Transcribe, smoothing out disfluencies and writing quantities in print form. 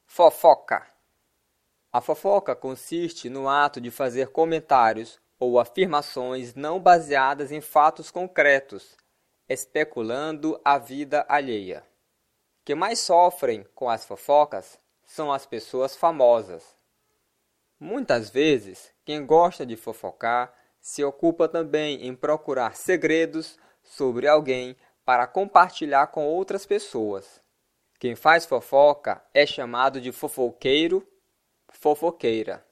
Fofoca. A fofoca consiste no ato de fazer comentários ou afirmações não baseadas em fatos concretos, especulando a vida alheia. Que mais sofrem com as fofocas são as pessoas famosas. Muitas vezes, quem gosta de fofocar se ocupa também em procurar segredos sobre alguém para compartilhar com outras pessoas. Quem faz fofoca é chamado de fofoqueiro, fofoqueira.